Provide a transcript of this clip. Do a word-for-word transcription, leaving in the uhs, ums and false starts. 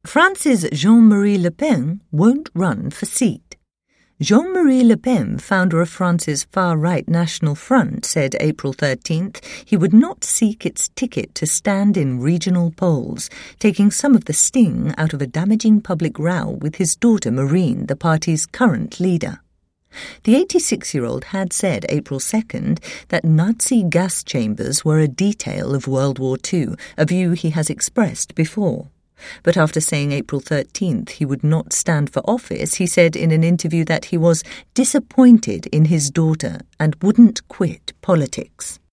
France's Jean-Marie Le Pen won't run for seat. Jean-Marie Le Pen, founder of France's far-right National Front, said April thirteenth he would not seek its ticket to stand in regional polls, taking some of the sting out of a damaging public row with his daughter Marine, the party's current leader. The eighty-six-year-old had said April second that Nazi gas chambers were a detail of World War Two, a view he has expressed before. But after saying April thirteenth he would not stand for office, he said in an interview that he was disappointed in his daughter and wouldn't quit politics.